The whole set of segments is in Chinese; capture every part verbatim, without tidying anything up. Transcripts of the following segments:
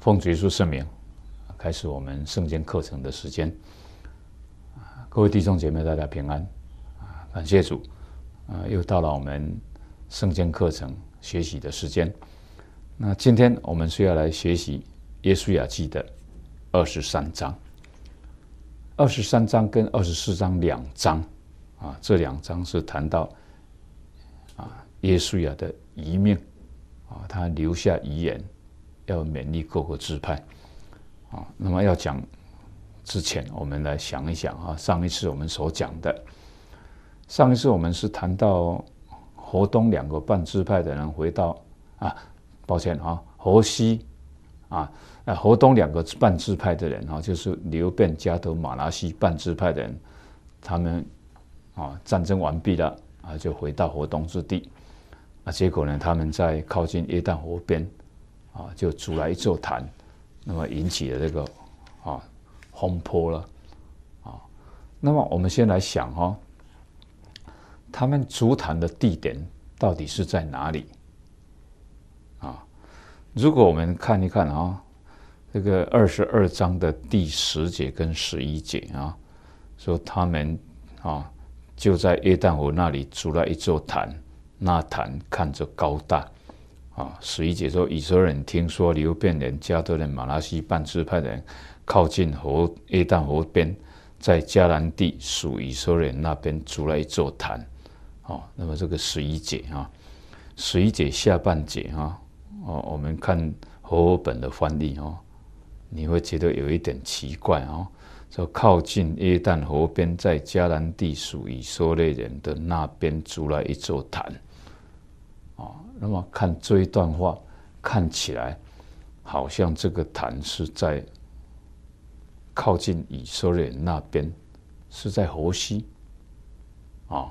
奉主耶稣圣名，开始我们圣经课程的时间。各位弟兄姐妹，大家平安。感谢主，又到了我们圣经课程学习的时间。那今天我们是要来学习约书亚记的二十三章。二十三章跟二十四章两章啊，这两章是谈到啊约书亚的遗命啊，他留下遗言，要勉励各个支派啊。那么要讲之前，我们来想一想啊，上一次我们所讲的，上一次我们是谈到河东两个半支派的人回到啊，抱歉啊，河西啊。那河东两个半支派的人啊，就是流便、迦得、马拿西半支派的人，他们啊战争完毕了啊，就回到河东之地啊。结果呢，他们在靠近约旦河边啊，就筑来一座坛，那么引起了这个啊风波了啊。那么我们先来想哦，他们筑坛的地点到底是在哪里啊？如果我们看一看啊。这个二十二章的第十节跟十一节啊，说他们啊就在约旦河那里筑了一座坛，那坛看着高大啊。十一节说，以色列人听说流便人、迦得人、马拿西半支派的人靠近河约旦河边，在迦南地属以色列人那边筑了一座坛啊。那么这个十一节啊，十一节下半节啊，哦，我们看和合本的翻译哦。你会觉得有一点奇怪哦，说靠近约旦河边，在迦南地属以色列人的那边筑了一座坛啊。那么看这一段话，看起来好像这个坛是在靠近以色列人那边，是在河西啊。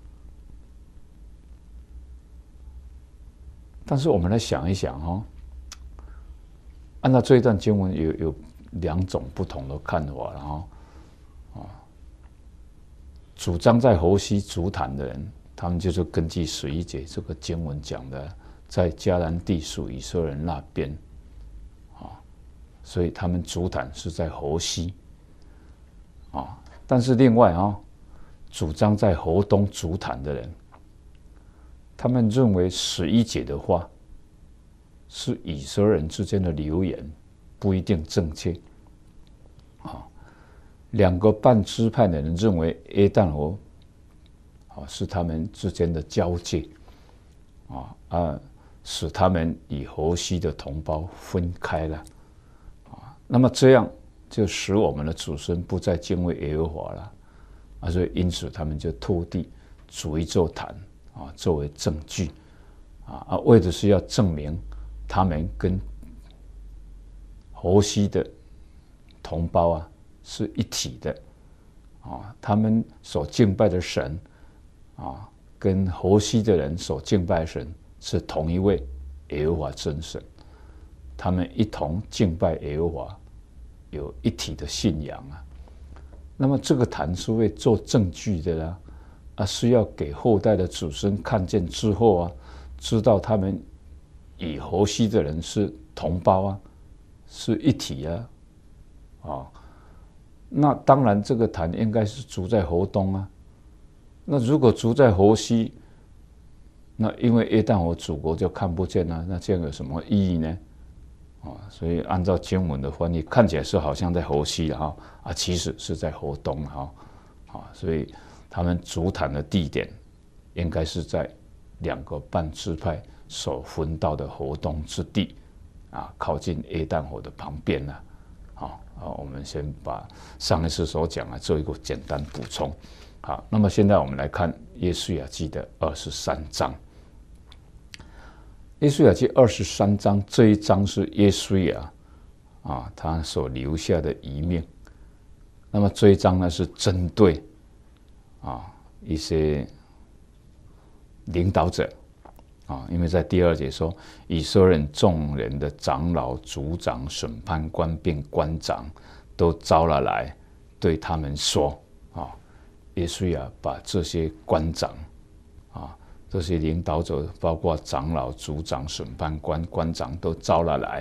但是我们来想一想哦。按照这一段经文有有两种不同的看法，然后啊，主张在河西筑坛的人，他们就是根据十一节这个经文讲的，在迦南地属以色列人那边啊，所以他们筑坛是在河西啊。但是另外啊，主张在河东筑坛的人，他们认为十一节的话。是以色列人之间的流言，不一定正确。啊，两个半支派的人认为约旦河啊是他们之间的交界，啊啊，使他们与河西的同胞分开了。啊，那么这样就使我们的子孙不再敬畏耶和华了。啊，所以因此他们就特地筑一座坛啊，作为证据。啊啊，为的是要证明。他们跟河西的同胞啊是一体的啊，他们所敬拜的神啊，跟河西的人所敬拜的神是同一位耶和华真神，他们一同敬拜耶和华，有一体的信仰啊。那么这个坛是会做证据的啦，啊，是要给后代的子孙看见之后啊，知道他们。与河西的人是同胞啊，是一体啊，啊，那当然这个坛应该是筑在河东啊。那如果筑在河西，那因为约旦河祖国就看不见了，那这样有什么意义呢？啊，所以按照经文的翻译，看起来是好像在河西了哈，啊，其实是在河东哈，啊，所以他们筑坛的地点应该是在两个半支派。所分到的河东之地，啊，靠近约旦河的旁边呢，好，好，我们先把上一次所讲的做一个简单补充。好，那么现在我们来看约书亚记的二十三章。约书亚记二十三章这一章是约书亚啊他所留下的遗命。那么这一章呢是针对啊一些领导者。啊，因为在第二节说，以色列人众人的长老、族长、审判官并官长都招了来，对他们说：啊，约书亚把这些官长啊，这些领导者，包括长老、族长、审判官、官长都招了来，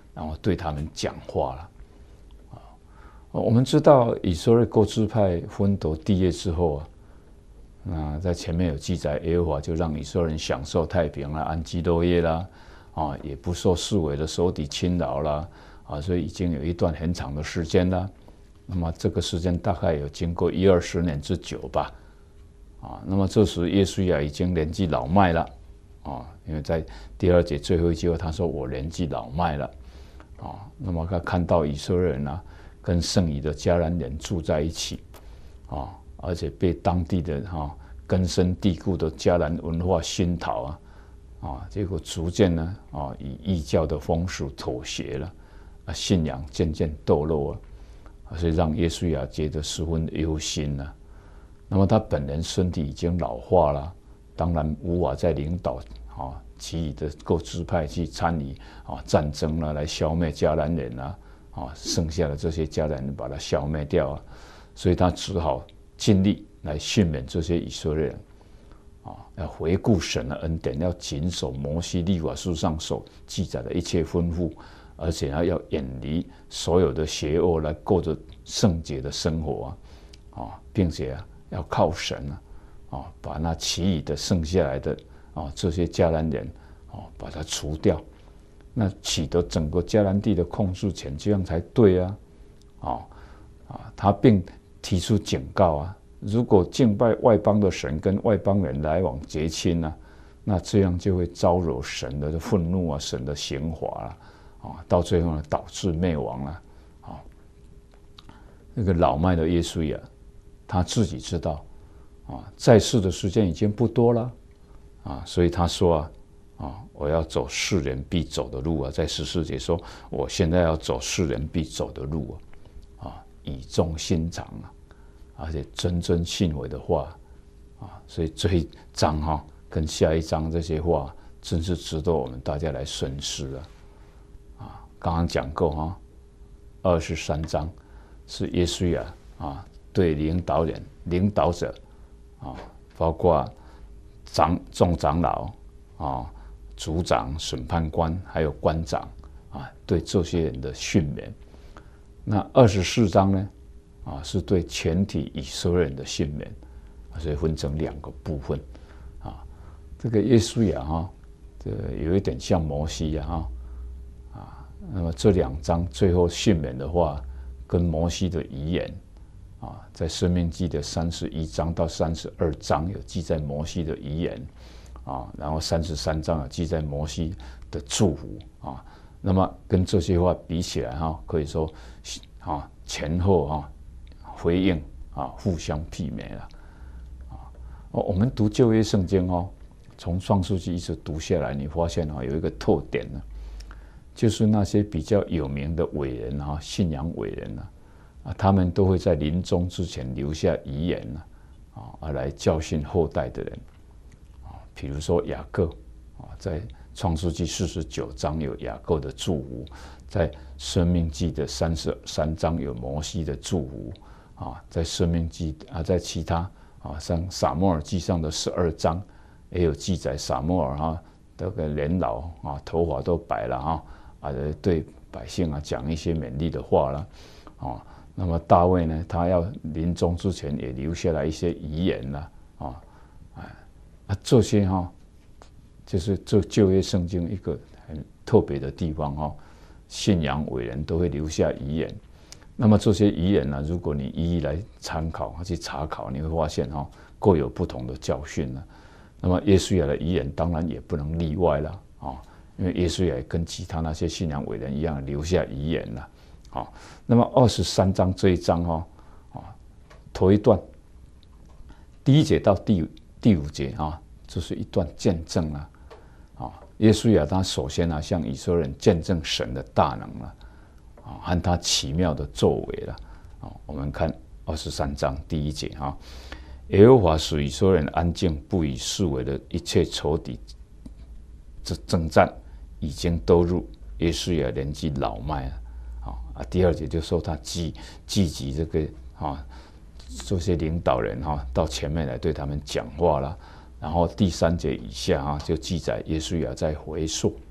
然后对他们讲话了。啊，我们知道以色列各支派分得地业之后啊，那在前面有记载，耶和华就让以色列人享受太平啦，安居乐业啦，啊，也不受四围的手底侵扰啦，啊，所以已经有一段很长的时间啦。那么这个时间大概有经过一二十年之久吧，啊，那么这时约书亚已经年纪老迈了，啊，因为在第二节最后一句话他说我年纪老迈了，啊，那么他看到以色列人啊跟剩余的迦南人住在一起，啊，而且被当地的哈、啊、根深蒂固的迦南文化熏陶啊，啊，结果逐渐呢啊以异教的风俗妥协了，啊，信仰渐渐堕落了。所以让约书亚觉得十分忧心了。那么他本人身体已经老化了，当然无法再领导啊其余的各支派去参与啊战争了，来消灭迦南人啊，啊剩下的这些迦南人把他消灭掉啊，所以他只好尽力来训勉这些以色列人啊，要回顾神的恩典，要谨守摩西律法书上所记载的一切吩咐。而且要远离所有的邪恶，来过着圣洁的生活啊，啊，并且啊要靠神啊，啊，把那其余的剩下来的啊这些迦南人啊把它除掉，那取得整个迦南地的控制权，这样才对啊，啊啊，他并提出警告啊，如果敬拜外邦的神跟外邦人来往结亲啊，那这样就会招惹神的愤怒啊，神的刑罚了。啊，到最后呢，导致灭亡了。啊，那个老迈的约书亚，他自己知道，啊，在世的时间已经不多了，啊，所以他说啊，啊，我要走世人必走的路啊，在十四节说，我现在要走世人必走的路啊，啊，语重心长啊，而且谆谆信悔的话，啊，所以这一章哈、啊、跟下一章这些话，真是值得我们大家来深思啊。刚刚讲过哈，二十三章是约书亚啊对领导人、领导者啊，包括长众长老啊、族长、审判官还有官长啊，对这些人的训勉。那二十四章呢啊，是对全体以色列人的训勉，所以分成两个部分啊。这个约书亚哈，这有一点像摩西呀哈。那么这两章最后训勉的话，跟摩西的遗言啊，在《申命记》的三十一章到三十二章有记载摩西的遗言啊，然后三十三章有记载摩西的祝福啊。那么跟这些话比起来哈，可以说啊前后啊回应啊互相媲美了啊。我们读旧约圣经哦，从创世纪一直读下来，你发现啊有一个特点呢。就是那些比较有名的伟人啊，信仰伟人啊，啊，他们都会在临终之前留下遗言啊，啊，来教训后代的人啊。比如说雅各啊，在创世纪四十九章有雅各的祝福，在申命记的三十三章有摩西的祝福啊，在申命记啊，在其他啊，像撒母耳记上的十二章也有记载，撒母耳哈这个年老啊，头发都白了哈。啊，对百姓啊讲一些勉励的话啦，啊，那么大卫呢，他要临终之前也留下来一些遗言啦，啊，啊，这些哈、啊，就是这旧约圣经一个很特别的地方哈、啊，信仰伟人都会留下遗言。那么这些遗言呢，如果你一一来参考去查考，你会发现哈、啊，各有不同的教训了。那么约书亚的遗言当然也不能例外了啊。因为约书亚跟其他那些信仰伟人一样留下遗言了，啊，那么二十三章这一章哈，啊，头一段，第一节到第第五节啊，这是一段见证了，啊，约书亚他首先啊向以色列人见证神的大能了，啊，和他奇妙的作为了，啊，我们看二十三章第一节哈，耶和华使以色列人安静，不以四围的一切仇敌这征战。已经都入约书亚年纪老迈了，啊，第二节就说他聚聚集这个啊这些领导人哈、啊、到前面来对他们讲话了，然后第三节以下啊就记载约书亚在回溯，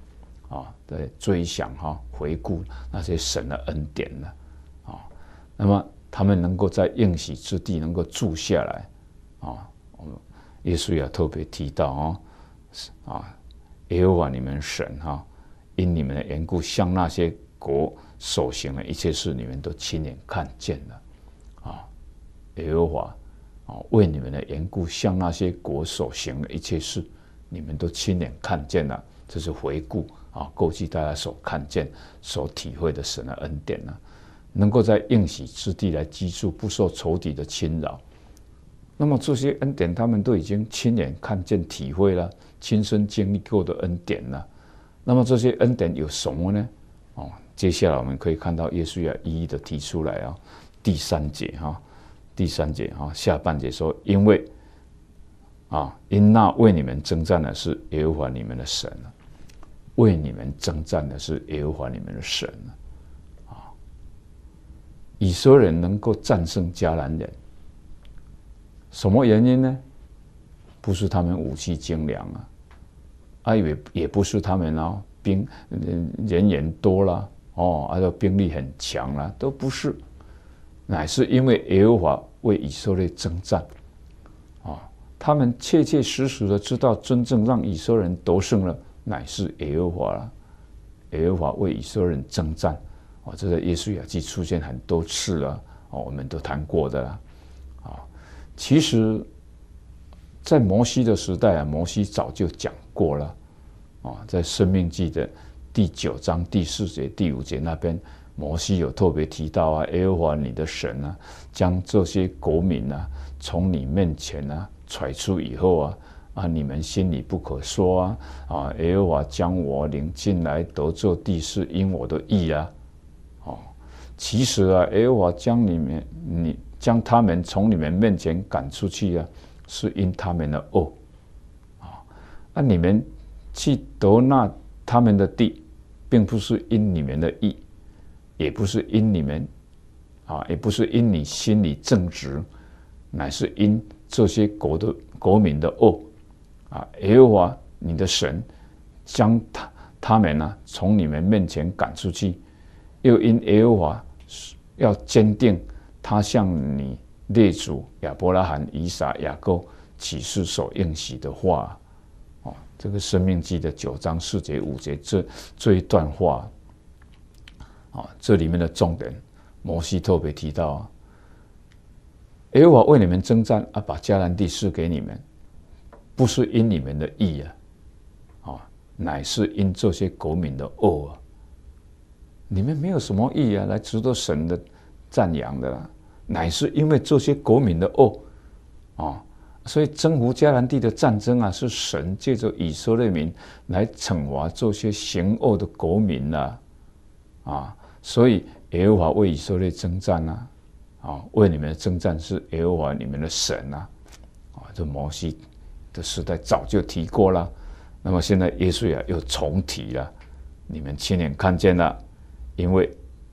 啊，在追想哈、啊，回顾那些神的恩典了啊。那么他们能够在应许之地能够住下来啊，耶稣也特别提到啊，啊，耶和华你们神哈、啊，因你们的缘故，向那些国所行的一切事，你们都亲眼看见了啊。耶和华啊，为你们的缘故，向那些国所行的一切事，你们都亲眼看见了。这是回顾啊，过去大家所看见、所体会的神的恩典呢、啊，能够在应许之地来居住，不受仇敌的侵扰。那么这些恩典，他们都已经亲眼看见、体会了，亲身经历过的恩典了。那么这些恩典有什么呢？哦，接下来我们可以看到耶稣要一一的提出来啊。第三节哈、啊，第三节哈、啊，下半节说，因为啊，因那为你们征战的是耶和华你们的神啊。为你们征战的是耶和华你们的神啊！以色列人能够战胜迦南人，什么原因呢？不是他们武器精良啊，啊也也不是他们啊兵人员多啦，哦，啊就兵力很强啦，都不是，乃是因为耶和华为以色列征战啊！他们切切实实的知道，真正让以色列人得胜了。乃是耶和华了，耶和华为以色列人征战，哦，这在耶稣雅记出现很多次了，哦，我们都谈过的啦，啊，其实，在摩西的时代啊，摩西早就讲过了，啊，在申命记的第九章第四节、第五节那边，摩西有特别提到啊，耶和华你的神啊，将这些国民啊，从你面前啊甩出以后啊。啊！你们心里不可说啊！啊！耶和华将我领进来得这地，是因我的义啊！哦，其实啊，耶和华将你们、你将他们从你们面前赶出去啊，是因他们的恶啊！啊，你们去得那他们的地，并不是因你们的义，也不是因你们啊，也不是因你心里正直，乃是因这些国的国民的恶。啊，耶和华你的神将他他们呢、啊、从你们面前赶出去，又因耶和华要坚定他向你列祖亚伯拉罕、以撒、雅各起誓所应许的话，哦，这个申命记的九章四节五节这这一段话，啊，这里面的重点，摩西特别提到啊，耶和华为你们征战啊，把迦南地赐给你们。不是因你们的义啊，啊，乃是因这些国民的恶啊。你们没有什么义啊，来值得神的赞扬的啦，乃是因为这些国民的恶啊，所以征服迦南地的战争啊，是神借着以色列民来惩罚这些行恶的国民啦，啊，所以耶和华为以色列征战啊，啊，为你们的征战是耶和华你们的神啊，啊，这摩西的时代早就提过了，那么现在耶稣啊又重提了，你们亲眼看见了，因为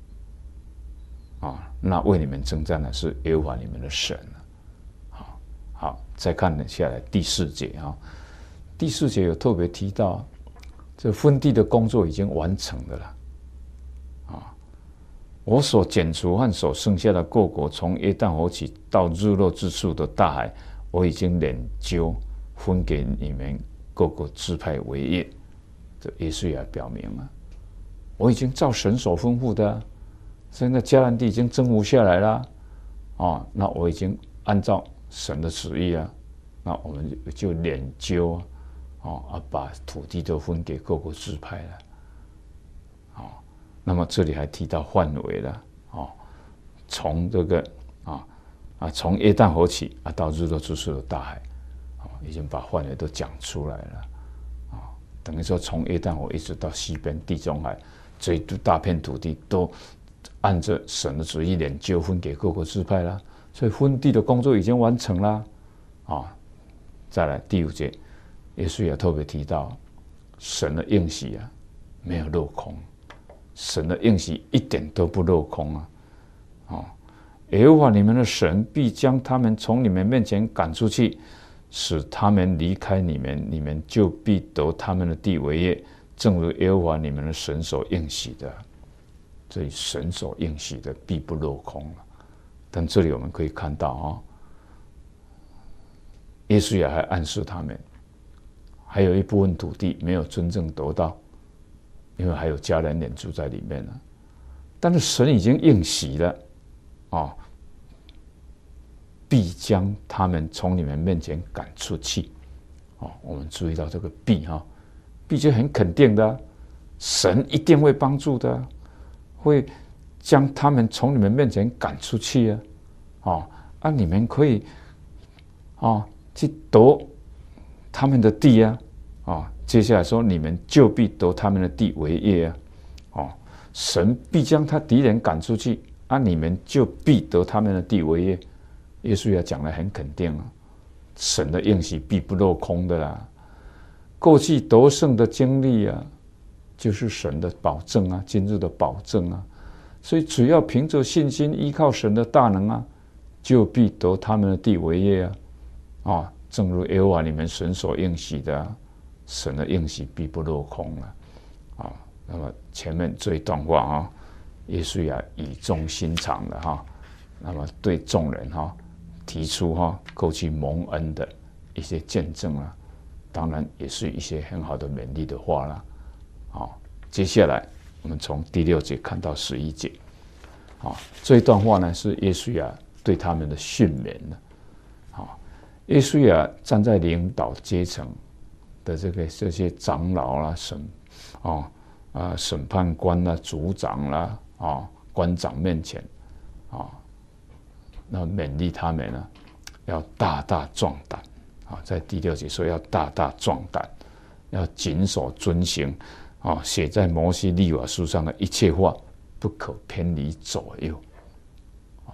啊，那为你们征战的是耶和华你们的神好，好，再看下来第四节啊，第四节有特别提到，这分地的工作已经完成的了，啊，我所剪除和所剩下的各国，从约旦河起到日落之处的大海，我已经研究。分给你们各个支派为业，这耶稣也表明了，我已经照神所吩咐的，现在迦南地已经征服下来了，啊，那我已经按照神的旨意啊，那我们就研究啊，啊，把土地都分给各个支派了，啊，那么这里还提到范围了，啊，从这个啊啊从约旦河起啊到日落之处的大海。已经把范围都讲出来了，啊，等于说从约旦河一直到西边地中海，这一大片土地都按着神的旨意研究分给各个支派了，所以分地的工作已经完成了，啊，再来第五节，耶稣也特别提到，神的应许啊没有落空，神的应许一点都不落空啊，啊，耶和华你们的神必将他们从你们面前赶出去。使他们离开你们，你们就必得他们的地为业， 正如耶和华你们的神所应许的，所以神所应许的必不落空了。但这里我们可以看到啊、哦，耶稣也还暗示他们，还有一部分土地没有真正得到，因为还有迦南人住在里面了。但是神已经应许了，啊、哦，必将他们从你们面前赶出去。哦，我们注意到这个必哈，必就很肯定的，神一定会帮助的，会将他们从你们面前赶出去啊！哦，啊，你们可以啊、哦、去夺他们的地啊！哦，接下来说你们就必夺他们的地为业啊！哦，神必将他敌人赶出去，啊，你们就必得他们的地为业。耶稣也讲得很肯定啊，神的应许必不落空的啦。过去得胜的经历啊，就是神的保证啊，今日的保证啊。所以只要凭着信心，依靠神的大能啊，就必得他们的地为业啊！啊、哦，正如耶和华你们神所应许的、啊，神的应许必不落空了啊、哦。那么前面这一段话啊，耶稣也语重心长的哈，那么对众人哈提出哈过去蒙恩的一些见证啊，当然也是一些很好的勉励的话啦。好，接下来我们从第六节看到十一节，好，这一段话呢是耶稣亚对他们的训勉了。好，耶稣亚站在领导阶层的这个这些长老啦、审哦啊审判官啦、族长啦、啊官长面前啊，那勉励他们呢，要大大壮胆啊，在第六节说要大大壮胆，要谨守遵行。啊，写在摩西律法书上的一切话，不可偏离左右。啊，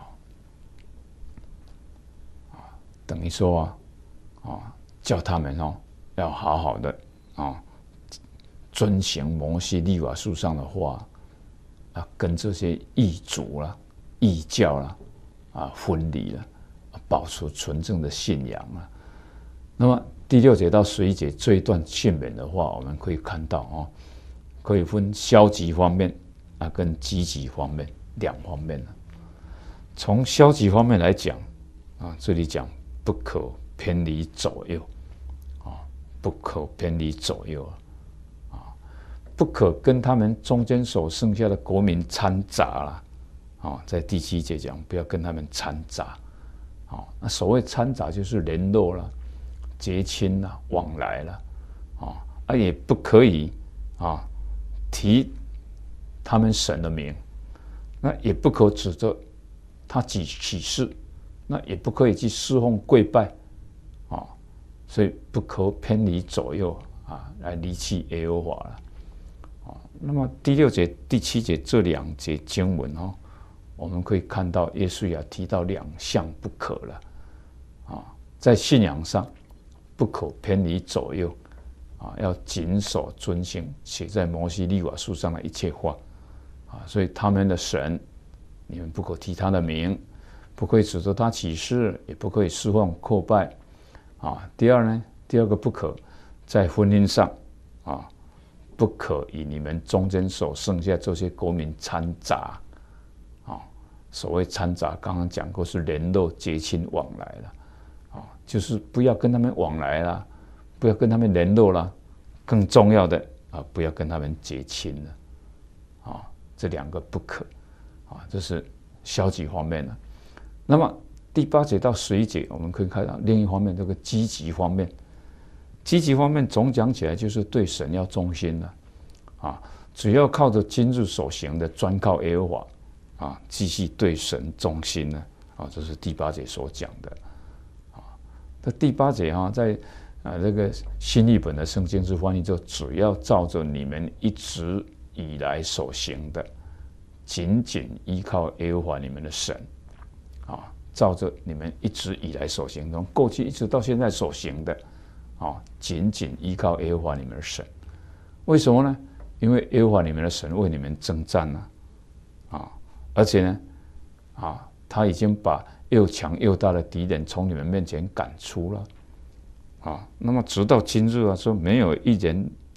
等于说啊，啊，叫他们哦，要好好的啊，遵行摩西律法书上的话，啊，跟这些异族啦、异教啦，啊，分离了，保持纯正的信仰啊。那么第六节到十一节这一段训勉的话，我们可以看到哦。可以分消极方面啊，跟积极方面两方面呢。从消极方面来讲啊，这里讲不可偏离左右啊，不可偏离左右啊，不可跟他们中间所剩下的国民掺杂了啊。在第七节讲，不要跟他们掺杂啊。那所谓掺杂就是联络了、结亲了、往来了啊，啊也不可以啊。提他们神的名，那也不可指着他起起誓，那也不可以去侍奉跪拜啊，所以不可偏离左右啊，来离弃耶和华了啊。那么第六节、第七节这两节经文哦，我们可以看到耶稣也提到两项不可了啊，在信仰上不可偏离左右。啊，要谨守遵行写在摩西律法书上的一切话啊，所以他们的神，你们不可提他的名，不可以指着他起誓，也不可以侍奉叩拜啊。第二呢，第二个不可在婚姻上啊，不可以你们中间所剩下这些国民掺杂啊。所谓掺杂，刚刚讲过是联络、结亲、往来了啊，就是不要跟他们往来了。不要跟他们联络了，更重要的啊，不要跟他们结亲了，啊，这两个不可，啊，这是消极方面的。那么第八节到十一节，我们可以看到另一方面，这个积极方面，积极方面总讲起来就是对神要忠心了，啊，只要靠着今日所行的，专靠耶和华，啊，继续对神忠心呢，啊，这是第八节所讲的，啊，这第八节哈，在啊，这个新译本的圣经之翻译就只要照着你们一直以来所行的，紧紧依靠耶和华你们的神，啊，照着你们一直以来所行，从过去一直到现在所行的，啊，紧紧依靠耶和华你们的神。为什么呢？因为耶和华你们的神为你们征战了，啊，而且呢，啊，他已经把又强又大的敌人从你们面前赶出了。啊，那么直到今日啊，说没有一人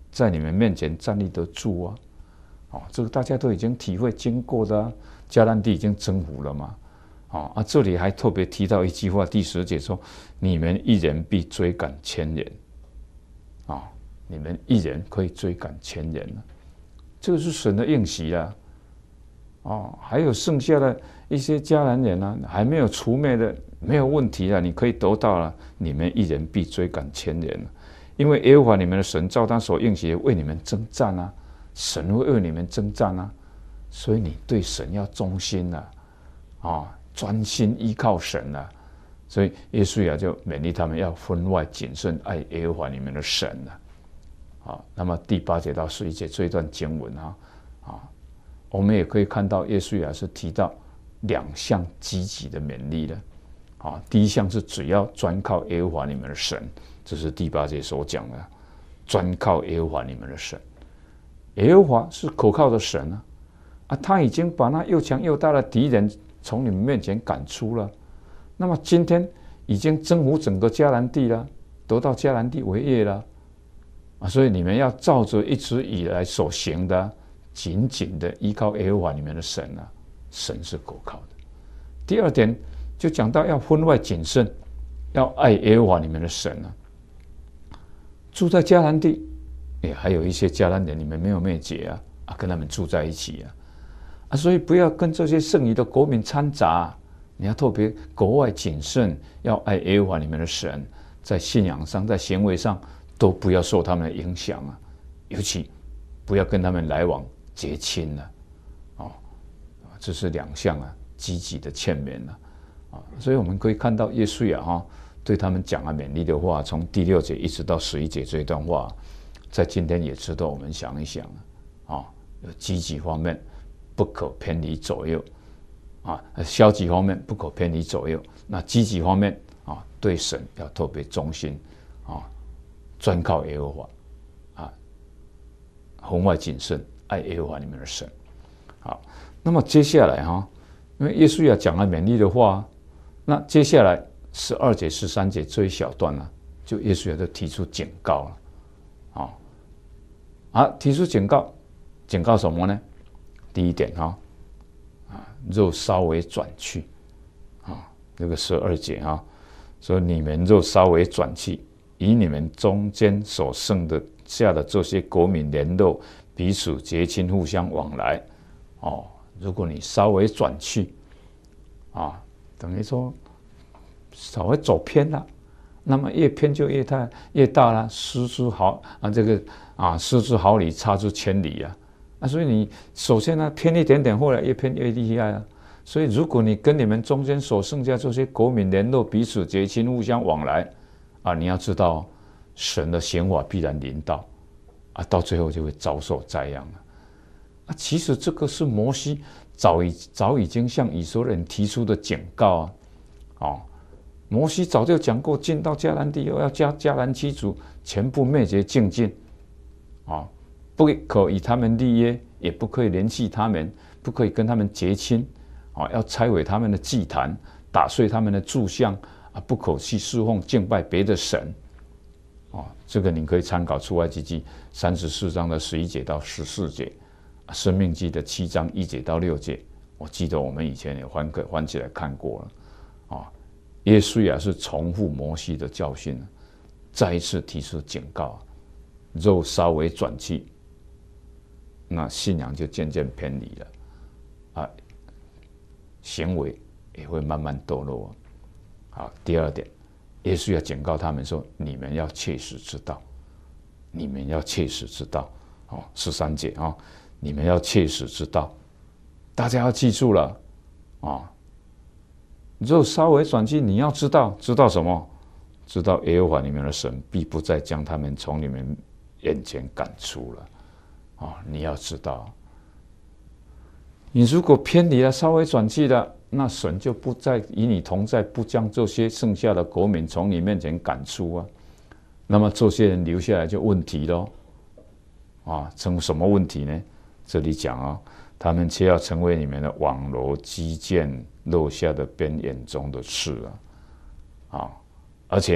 在你们面前站立得住啊。哦，这个大家都已经体会经过的、啊，迦南地已经征服了嘛。哦啊，这里还特别提到一句话，第十节说：“你们一人必追赶千人。”啊，你们一人可以追赶千人了，这个是神的应许啊。哦，还有剩下的一些迦南人啊，还没有除灭的，没有问题啊，你可以得到了。你们一人必追赶千人，因为耶和华你们的神照他所应许的为你们征战啊，神会为你们征战啊，所以你对神要忠心啊，啊，专心依靠神啊。所以耶稣亚就勉励他们要分外谨慎，爱耶和华你们的神啊。好，那么第八节到十一节这一段经文啊，啊，我们也可以看到耶稣亚是提到两项积极的勉励的。啊，第一项是只要专靠耶和华你们的神，这是第八节所讲的，专靠耶和华你们的神。耶和华是可靠的神啊，啊，他已经把那又强又大的敌人从你们面前赶出了。那么今天已经征服整个迦南地了，得到迦南地为业了啊！所以你们要照着一直以来所行的，紧紧的依靠耶和华你们的神啊，神是可靠的。第二点就讲到要分外谨慎，要爱耶和华你们的神啊。住在迦南地，也还有一些迦南人你们没有灭绝啊，啊，跟他们住在一起啊，啊，所以不要跟这些剩余的国民掺杂啊。你要特别格外谨慎，要爱耶和华你们的神，在信仰上、在行为上都不要受他们的影响啊，尤其不要跟他们来往结亲了、啊，哦，这是两项啊积极的劝勉了、啊，啊，所以我们可以看到耶稣呀哈对他们讲了勉励的话，从第六节一直到十一节这一段话，在今天也值得我们想一想啊，有积极方面不可偏离左右。啊，消极方面不可偏离左右，那积极方面啊，对神要特别忠心啊，专靠耶和华啊，分外谨慎，爱耶和华你们的神。好，那么接下来哈，因为耶稣要讲了勉励的话，那接下来十二节、十三节这一小段呢、啊，就耶稣就提出警告了，啊，啊，提出警告，警告什么呢？第一点哈。若稍微转去，啊，这个十二节啊，说你们若稍微转去，以你们中间所剩的下的这些国民联络，彼此结亲，互相往来，哦，如果你稍微转去，啊，等于说稍微走偏了，那么越偏就越大，越大了，失之毫啊，这个啊，失之毫厘，差之千里啊。啊，所以你首先呢偏一点点，后来越偏越厉害啊。所以如果你跟你们中间所剩下这些国民联络，彼此结亲，互相往来，啊，你要知道神的刑罚必然临到，啊，到最后就会遭受灾殃了。啊，其实这个是摩西早已早已经向以色列人提出的警告啊，哦，摩西早就讲过，进到迦南地后要将迦南七族全部灭绝净尽，啊。不可以他们立约，也不可以联系他们，不可以跟他们结亲，啊，要拆毁他们的祭坛，打碎他们的柱像，啊，不可去侍奉敬拜别的神，啊，这个你可以参考出埃及记三十四章的十一节到十四节，申命记的七章一节到六节，我记得我们以前也翻课翻起来看过了，啊，耶稣也是重复摩西的教训，再一次提出警告，若稍微转去。那信仰就渐渐偏离了，啊，行为也会慢慢堕落。好，第二点，耶稣要警告他们说：你们要切实知道，你们要切实知道。哦，十三节啊，你们要切实知道，大家要记住了啊。若稍微转去，你要知道，知道什么？知道耶和华你们的神必不再将他们从你们眼前赶出了。哦，你要知道，你如果偏离了，稍微转去了，那神就不再与你同在，不将这些剩下的国民从你面前赶出啊。那么这些人留下来就问题咯，啊，成什么问题呢？这里讲啊，他们却要成为你们的网罗基建落下的边眼中的刺啊，啊，而且呢，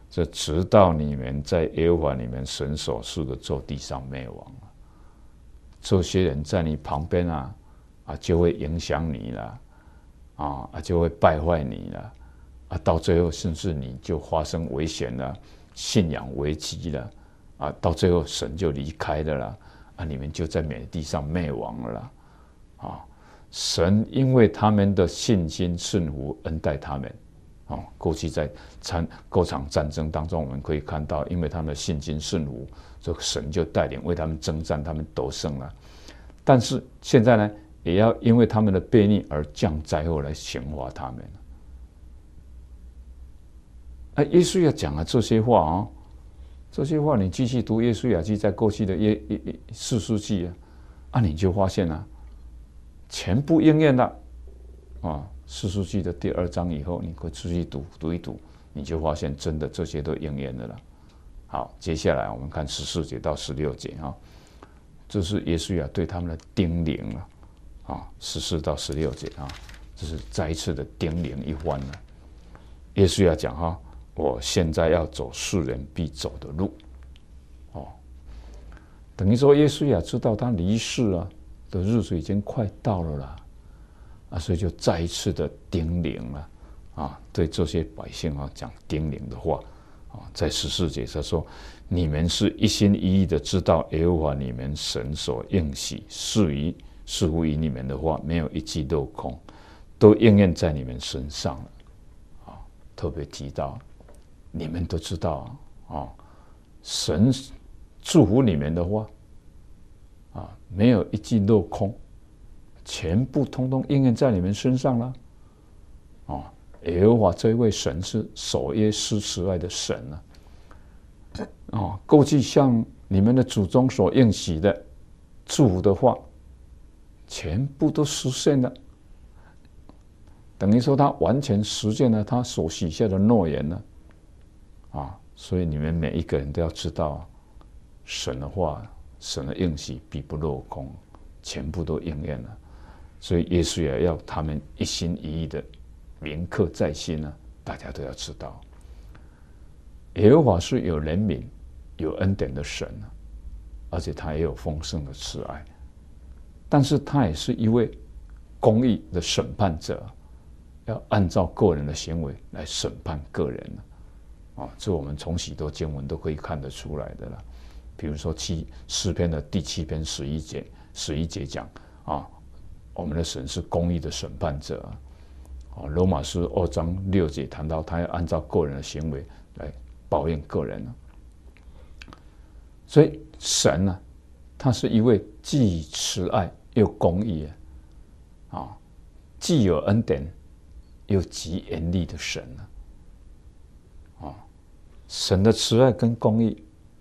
这直到你们在耶和华你们神所赐的咒地上灭亡了。这些人在你旁边啊，啊就会影响你了，啊啊就会败坏你了，啊到最后甚至你就发生危险了，信仰危机了，啊到最后神就离开了啦，啊你们就在美地上灭亡了啦，啊神因为他们的信心顺服恩待他们。哦，过去在参各场战争当中，我们可以看到，因为他们的信心顺服，这神就带领为他们征战，他们得胜了。但是现在呢，也要因为他们的悖逆而降灾祸来刑罚他们。啊，耶稣要讲的这些话啊、哦，这些话你继续读约书亚记，在过去的耶耶士师记啊，啊，你就发现啊，全部应验了啊。士师记的第二章以后，你可以继续读读一读，你就发现真的这些都应验了啦。好，接下来我们看十四节到十六节啊，这是耶稣亚对他们的叮咛了啊，十四到十六节啊，这是再一次的叮咛一番了。耶稣亚讲哈，我现在要走世人必走的路，哦，等于说耶稣亚知道他离世啊的日子已经快到了啦。啊，所以就再一次的叮咛了啊，对这些百姓啊讲叮咛的话啊，在十四节他说：“你们是一心一意的知道耶和华你们神所应许是于似乎于你们的话，没有一句漏空，都应验在你们身上了。”啊，特别提到你们都知道啊，神祝福你们的话啊，没有一句漏空。全部通通应验在你们身上了，啊！耶和华这一位神是守约施慈爱的神啊，啊！过去向你们的祖宗所应许的祝福的话，全部都实现了，等于说他完全实现了他所许下的诺言了，啊！所以你们每一个人都要知道，神的话，神的应许必不落空，全部都应验了。所以耶稣也要他们一心一意的铭刻在心呢、啊，大家都要知道，耶和华是有怜悯、有恩典的神、啊、而且他也有丰盛的慈爱，但是他也是一位公义的审判者，要按照个人的行为来审判个人、啊啊、这我们从许多经文都可以看得出来的了。比如说七诗篇的第七篇十一节，十一节讲啊。我们的神是公义的审判者啊！罗马书二章六节谈到，他要按照个人的行为来报应个人、啊、所以神呢、啊，他是一位既慈爱又公义啊，既有恩典又极严厉的神啊！啊，神的慈爱跟公义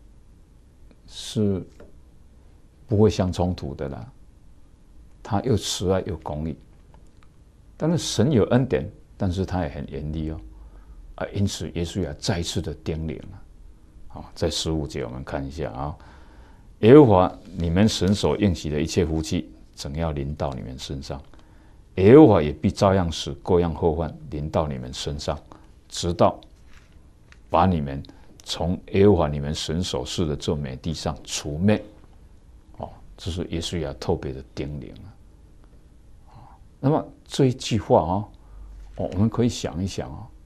是不会相冲突的啦。他又慈爱又公义，但是神有恩典，但是他也很严厉哦，啊，因此耶稣也再一次的叮咛了，啊，在十五节我们看一下啊，耶和华你们神所应许的一切福气，怎要临到你们身上，耶和华也必照样使各样祸患临到你们身上，直到把你们从耶和华你们神所赐的这美地上除灭，哦，这是耶稣也特别的叮咛啊。那么这一句话啊、哦，我们可以想一想啊，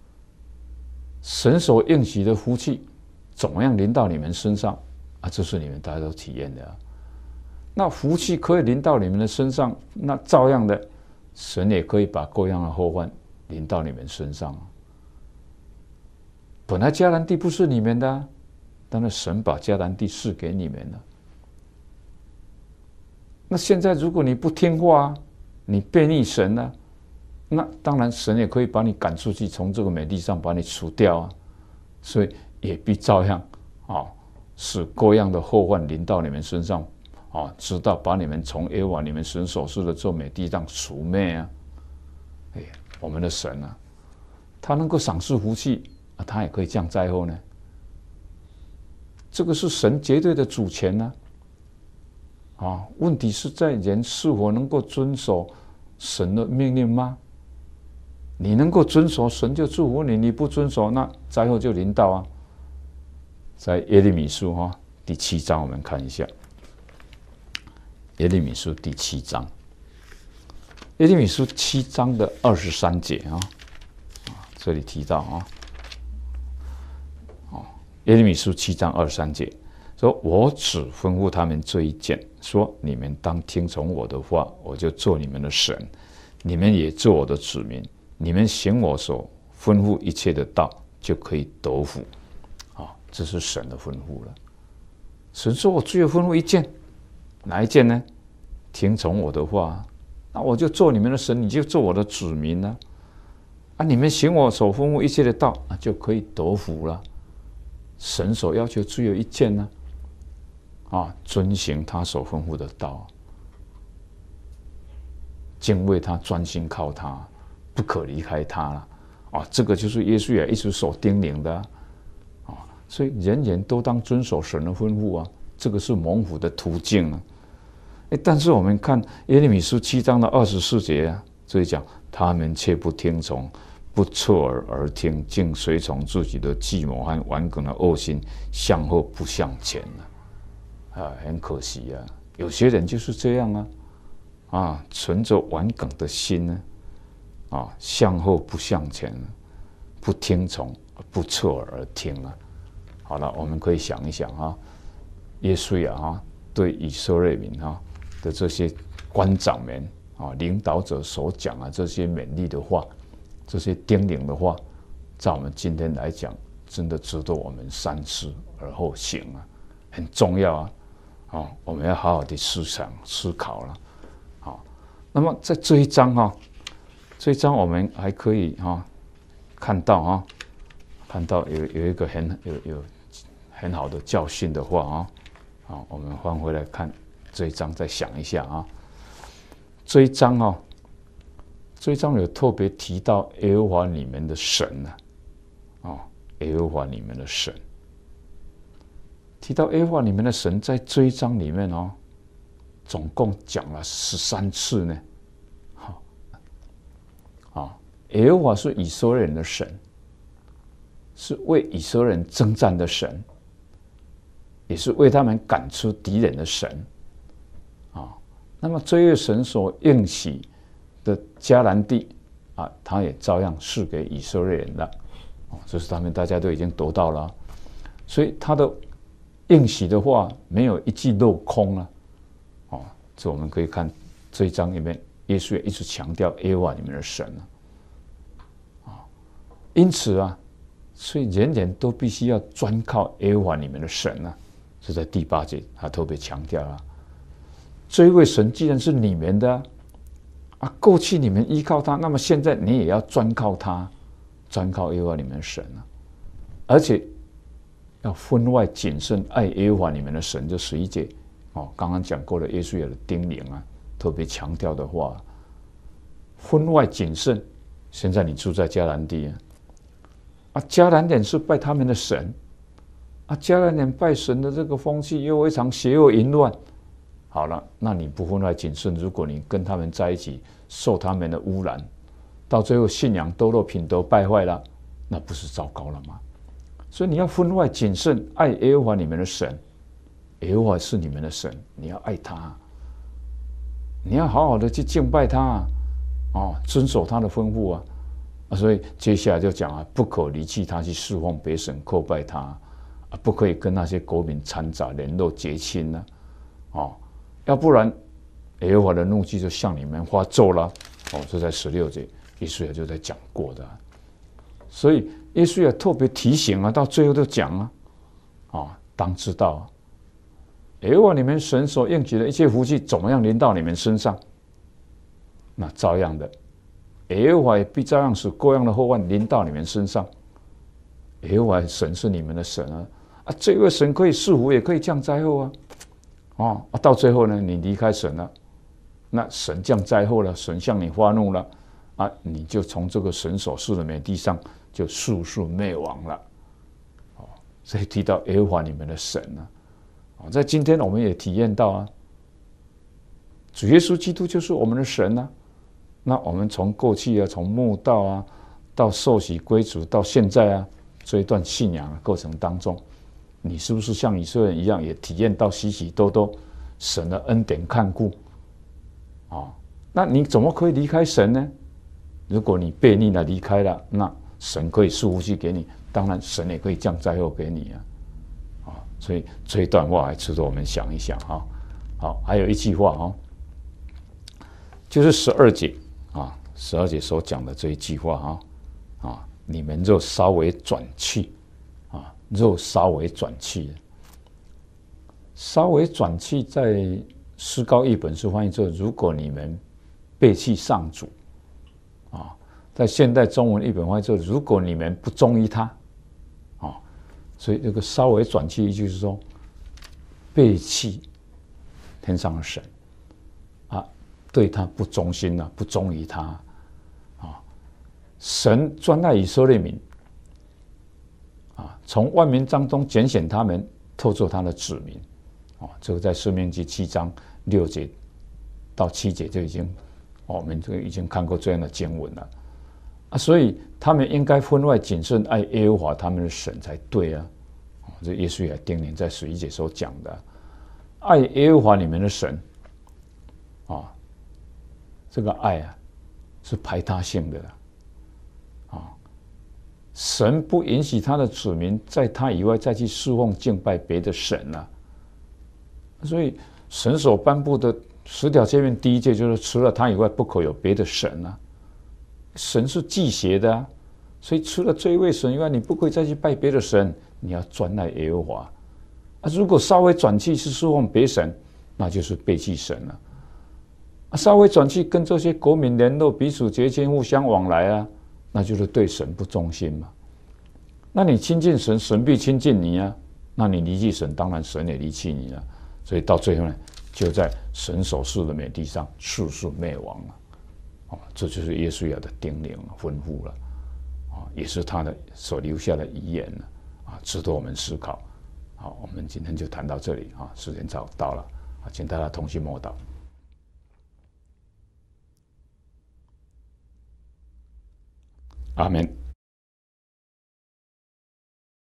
神所应许的福气怎么样临到你们身上啊？这是你们大家都体验的啊。那福气可以临到你们的身上，那照样的，神也可以把各样的祸患临到你们身上啊。本来迦南地不是你们的、啊，但是神把迦南地赐给你们了。那现在如果你不听话、啊，你悖逆神呢、啊？那当然，神也可以把你赶出去，从这个美地上把你除掉啊。所以也必照样啊，使各样的祸患临到你们身上啊，直到把你们从耶和华你们神所赐的这美地上除灭啊。哎，我们的神啊，他能够赏赐福气啊，他也可以降灾祸呢。这个是神绝对的主权呢、啊。啊，问题是在人是否能够遵守神的命令吗？ 你能够遵守，神就祝福你；你不遵守，那灾祸就临到啊。在耶利米书哈第七章，我们看一下耶利米书第七章，耶利米书七章的二十三节啊，这里提到啊，哦，耶利米书七章二十三节说：“我只吩咐他们这一件，说你们当听从我的话，我就做你们的神，你们也做我的子民。你们行我所吩咐一切的道，就可以得福。”啊，这是神的吩咐了。神说：“我只有吩咐一件，哪一件呢？听从我的话，那我就做你们的神，你就做我的子民了。啊，你们行我所吩咐一切的道，啊，就可以得福了。神所要求只有一件呢。”啊，遵行他所吩咐的道，敬畏他，专心靠他，不可离开他了。啊，这个就是耶稣也一直所叮咛的啊。所以人人都当遵守神的吩咐啊，这个是蒙福的途径啊。哎，但是我们看耶利米书七章的二十四节啊，这里讲他们却不听从，不侧耳而听，竟随从自己的计谋和顽梗的恶心，向后不向前了。啊，很可惜啊，有些人就是这样啊，啊，存着顽梗的心呢，啊，向后不向前，不听从，不侧耳而听啊。好了，我们可以想一想啊，耶稣呀啊，对以色列民啊的这些官长们啊、领导者所讲啊这些勉励的话，这些叮咛的话，在我们今天来讲，真的值得我们三思而后行啊，很重要啊。哦，我们要好好的思想思考了。好，那么在这一章哈、哦，这一章我们还可以哈、哦、看到哈、哦，看到有有一个很有有很好的教训的话啊，好，我们翻回来看这一章，再想一下啊。这一章哦，这一章有特别提到耶和华你们的神呢、啊，哦，耶和华你们的神。提到耶和华你们的神，在这一章里面哦，总共讲了十三次呢。好，啊，耶和华是以色列人的神，是为以色列人征战的神，也是为他们赶出敌人的神。啊，那么这位神所应许的迦南地啊，他也照样赐给以色列人了。哦，这是他们大家都已经得到了，所以他的应许的话没有一句落空了。哦，这我们可以看这一章里面，耶稣也一直强调耶和华你们的神啊。啊，因此啊，所以人人都必须要专靠耶和华你们的神啊。是在第八节，他特别强调啊，这一位神既然是你们的啊，啊过去你们依靠他，那么现在你也要专靠他，专靠耶和华你们的神啊，而且要分外谨慎爱耶和华你们的神。这十一节哦，刚刚讲过了，耶稣有的叮咛啊，特别强调的话，分外谨慎。现在你住在迦南地啊，啊迦南人是拜他们的神啊，迦南人拜神的这个风气又非常邪恶淫乱。好了，那你不分外谨慎，如果你跟他们在一起，受他们的污染，到最后信仰堕落，品德败坏了，那不是糟糕了吗？所以你要分外谨慎，爱耶和华你们的神。耶和华是你们的神，你要爱他，你要好好的去敬拜他啊，哦，遵守他的吩咐啊。啊，所以接下来就讲啊，不可离弃他去侍奉别神，叩拜他啊，不可以跟那些国民掺杂联络结亲呢、啊，哦，要不然耶和华的怒气就向你们发咒了。哦，这在十六节，耶稣也就在讲过的、啊。所以耶稣也特别提醒啊，到最后就讲啊，啊，当知道啊，耶和华你们神所应许的一切福气，怎么样临到你们身上？那照样的，耶和华也必照样使各样的祸患临到你们身上。耶和华神是你们的神啊，啊，这位神可以赐福，也可以降灾祸啊，哦，啊，到最后呢，你离开神了，那神降灾祸了，神向你发怒了，啊，你就从这个神所赐的美地上就速速灭亡了。哦，所以提到耶和华你们的神啊，哦，在今天我们也体验到啊，主耶稣基督就是我们的神啊。 那我们从过去啊，从慕道啊，到受洗归主，到现在啊，这一段信仰的过程当中，你是不是像以色列人一样，也体验到许许多多神的恩典看顾啊？那你怎么可以离开神呢？如果你悖逆了离开了，那神可以赐福气给你，当然神也可以降灾祸给你啊。啊，所以这一段话还值得我们想一想啊。好，还有一句话啊，就是十二节啊，十二节所讲的这一句话啊，啊，你们若稍微转去啊，若稍微转去，稍微转去在诗高译本是翻译作如果你们背弃上主啊，在现代中文译本翻译作如果你们不忠于他啊，所以这个稍微转去就是说背弃天上的神啊，对他不忠心啊，不忠于他啊。神专爱以色列民啊，从万民当中拣选他们，透作他的子民啊。这个在申命记七章六节到七节就已经，我们这个已经看过这样的经文了啊。所以他们应该分外谨慎爱耶和华他们的神才对啊。这耶稣也叮咛在十一节所讲的。爱耶和华你们的神啊，这个爱啊是排他性的啊。神不允许他的子民在他以外再去侍奉敬拜别的神啊。所以神所颁布的十条诫命第一诫就是除了他以外不可有别的神啊。神是忌邪的啊，所以除了这一位神以外，你不可以再去拜别的神，你要专爱耶和华。啊，如果稍微转去是侍奉别神，那就是背弃神了。啊，稍微转去跟这些国民联络，彼此结亲，互相往来啊，那就是对神不忠心嘛。那你亲近神，神必亲近你啊；那你离弃神，当然神也离弃你了。所以到最后呢，就在神所赐的美地上，世世灭亡了。啊，这就是耶稣亚的叮咛吩咐了。啊，也是他的所留下的遗言了。啊，值得我们思考。好，我们今天就谈到这里啊，时间到到了啊，请大家同心默祷。阿们。